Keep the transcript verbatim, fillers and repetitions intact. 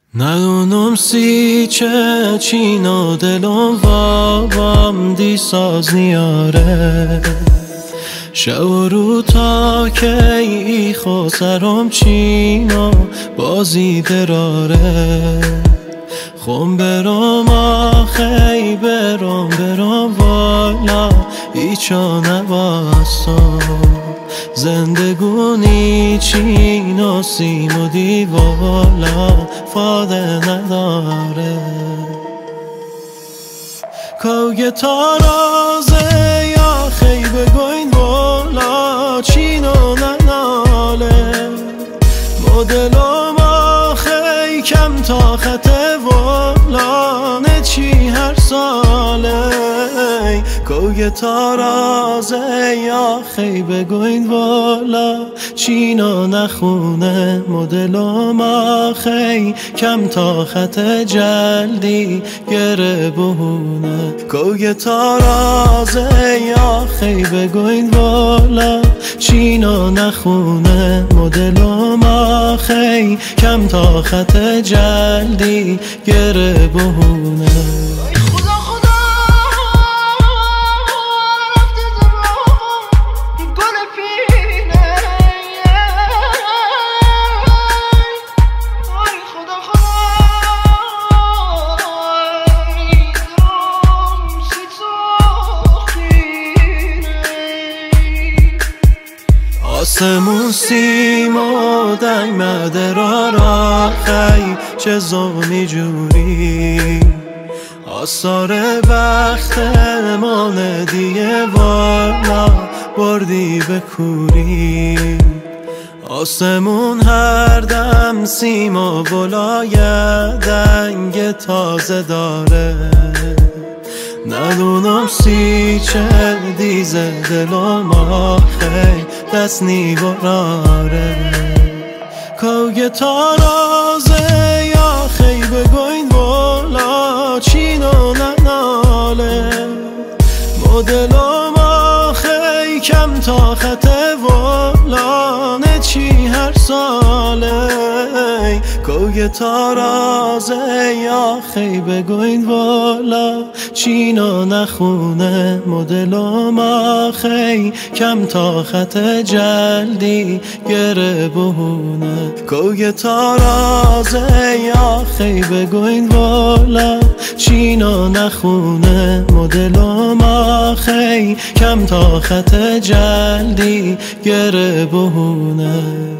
ندونم سی چه چینا دلم وابام دی ساز نیاره شب و رو تا که ای خو سرم چینا بازی دراره خون برام آخی برام برام والا ایچا نباسا زندگونی چینا سیم و دیوالا فاده نداره کوگه تارازه یا خیبه گوین والا چینو نناله مدلم آخی کم تا خطه والا نچی هر ساله کوگه تارازه یا خیبه گوین والا چینو نخونه مدلم آخی کم تا خطه جلدی گره بهونه کوگه تارازه یا خیبه گوین والا چینو نخونه مدلم آخی کم تا خطه جلدی گره بهونه آسمون سیم و دنگ مدرار آخی چه زومی جوری آثار وقت مانه دیگه والا بردی به کوری آسمون هر دم سیم و بلای دنگ تازه داره ندونم سی چه دیزه دلم آخی دست نیوراره کوگه تارازه یا خیبه گوین والا چینو نناله مدلم آخی کم تا خطه والا نچی هر ساله کوگه تارازه یا خیبه گوین والا چینو نخونه مدلم آخی کم تا خطه جلدی گره بهونه کوگه تارازه یا خیبه گوین والا چینو نخونه مدلم آخی کم تا خطه جلدی گره بهونه